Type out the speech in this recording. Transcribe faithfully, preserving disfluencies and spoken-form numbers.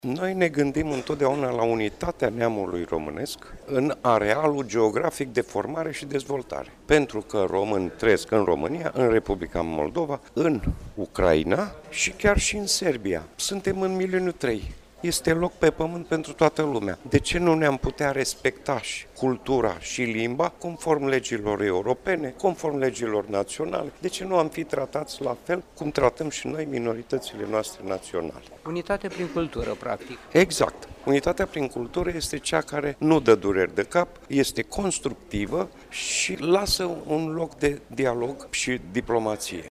Noi ne gândim întotdeauna la unitatea neamului românesc în arealul geografic de formare și dezvoltare. Pentru că români trăiesc în România, în Republica Moldova, în Ucraina și chiar și în Serbia. Suntem în mileniul trei. Este loc pe pământ pentru toată lumea. De ce nu ne-am putea respecta și cultura și limba conform legilor europene, conform legilor naționale? De ce nu am fi tratați la fel cum tratăm și noi minoritățile noastre naționale? Unitate prin cultură, practic. Exact. Unitatea prin cultură este cea care nu dă dureri de cap, este constructivă și lasă un loc de dialog și diplomație.